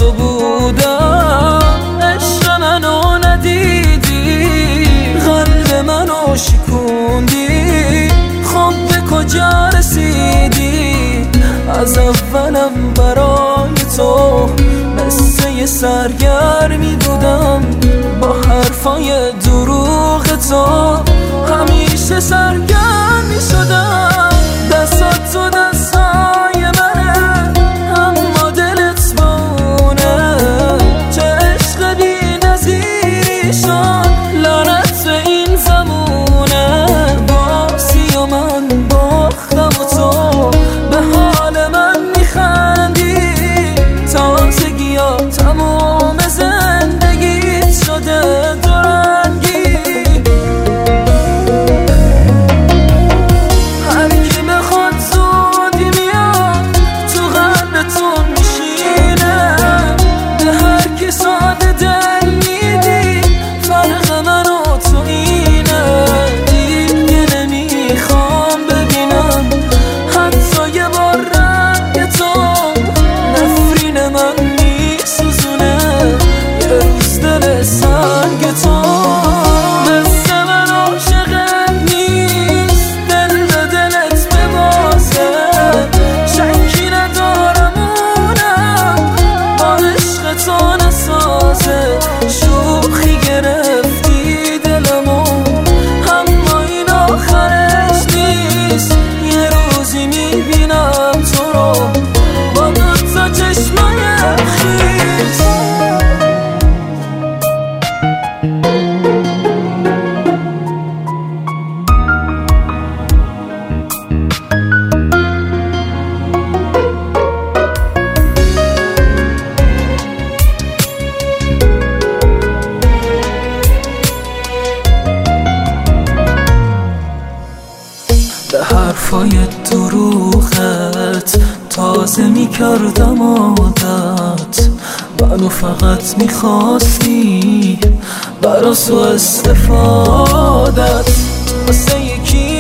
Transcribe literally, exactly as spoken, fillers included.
تو بودم، عشق منو ندیدی، قلب منو شکوندی، خب به کجا رسیدی؟ از اولم برای تو مثل یه سرگرمی بودم، با حرفای دروغ تو همیشه سرگرم می شدم. دستات تو دستای منه، اما دلت بونه، چه عشق بی نظیری شد، لعنت به این زمونه. باسی و من باختم و تو به حال من میخندی، تازگی ها تموم زندگیت شده دورنگی. هر کی بخواد زودی میاد تو قلبتون میشینه، به هر کی ساده دل میدی، فرق من و تو اینه. دیگه نمیخوام ببینم حتی یه بار رنگ تو، نفرین من میسوزونه یه روز دل سنگ تو. مثل من عاشقت نیست، دل به دلت ببازه، شکی ندارم اونم با عشق تو نسازه. شوخی گرفتی دلمو، اما این آخرش نیست، یه روزی میبینم تو رو با دوتا چشمای خیس. به حرفای دروغت تازه میکردم عادت، منو فقط میخواستی برا سو استفادت، واسه یکی